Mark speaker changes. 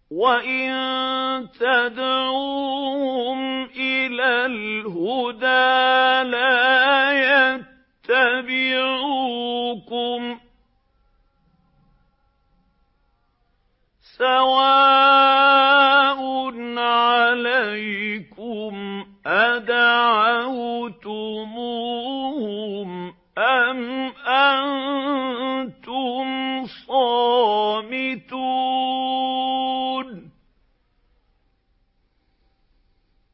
Speaker 1: وَإِن تَدْعُوهُمْ إِلَى الْهُدَىٰ لَا يَتَّبِعُوكُمْ ۚ سَوَاءٌ عَلَيْكُمْ أَدَعَوْتُمُوهُمْ أَمْ أَنتُمْ